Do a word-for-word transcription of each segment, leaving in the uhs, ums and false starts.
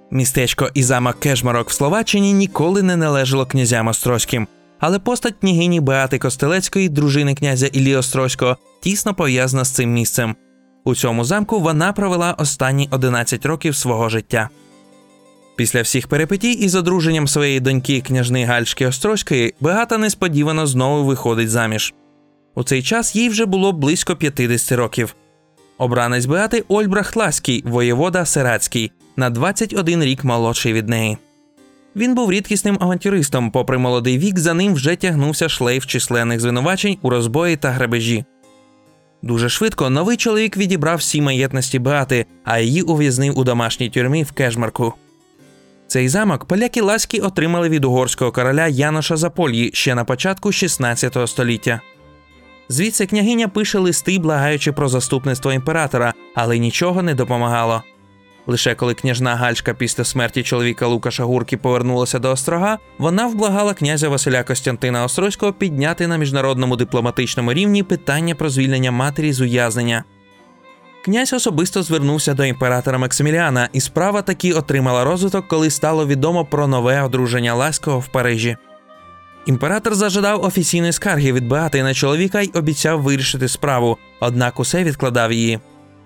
Містечко і замок Кежмарок в Словаччині ніколи не належало князям Острозьким, але постать княгині Беати Костелецької, дружини князя Іллі Острозького, тісно пов'язана з цим місцем. У цьому замку вона провела останні одинадцять років свого життя. Після всіх перипетій із одруженням своєї доньки княжни Гальшки Острозької, Беата несподівано знову виходить заміж. У цей час їй вже було близько п'ятдесят років. Обранець Беати – Ольбрахт Ласький, воєвода Серацький, на двадцять один рік молодший від неї. Він був рідкісним авантюристом, попри молодий вік за ним вже тягнувся шлейф численних звинувачень у розбої та грабежі. Дуже швидко новий чоловік відібрав всі маєтності Беати, а її ув'язнив у домашній тюрмі в Кежмарку. Цей замок поляки Лаські отримали від угорського короля Яноша Запольї ще на початку шістнадцятого століття. Звідси княгиня пише листи, благаючи про заступництво імператора, але нічого не допомагало. Лише коли княжна Гальшка після смерті чоловіка Лукаша Гурки повернулася до острога, вона вблагала князя Василя Костянтина Острозького підняти на міжнародному дипломатичному рівні питання про звільнення матері з ув'язнення. Князь особисто звернувся до імператора Максиміліана, і справа таки отримала розвиток, коли стало відомо про нове одруження Ласького в Парижі. Імператор зажадав офіційної скарги від Беати на чоловіка й обіцяв вирішити справу, однак усе відкладав її.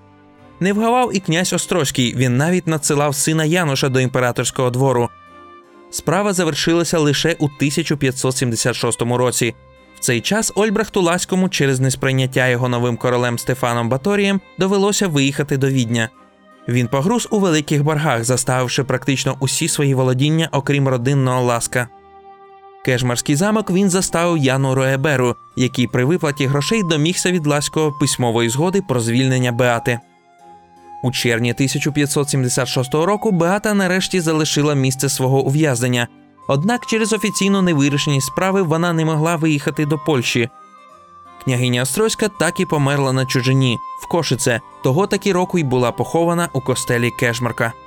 Не вгавав і князь Острозький, він навіть надсилав сина Януша до імператорського двору. Справа завершилася лише у тисяча п'ятсот сімдесят шостому році. В цей час Ольбрахту Лаському через несприйняття його новим королем Стефаном Баторієм довелося виїхати до Відня. Він погруз у великих боргах, заставивши практично усі свої володіння, окрім родинного Ласка. Кежмарський замок він заставив Яну Роеберу, який при виплаті грошей домігся від Ласького письмової згоди про звільнення Беати. У червні тисяча п'ятсот сімдесят шостого року Беата нарешті залишила місце свого ув'язнення, однак через офіційну невирішеність справи вона не могла виїхати до Польщі. Княгиня Острозька так і померла на чужині, в Кошице, того таки року й була похована у костелі Кежмарка.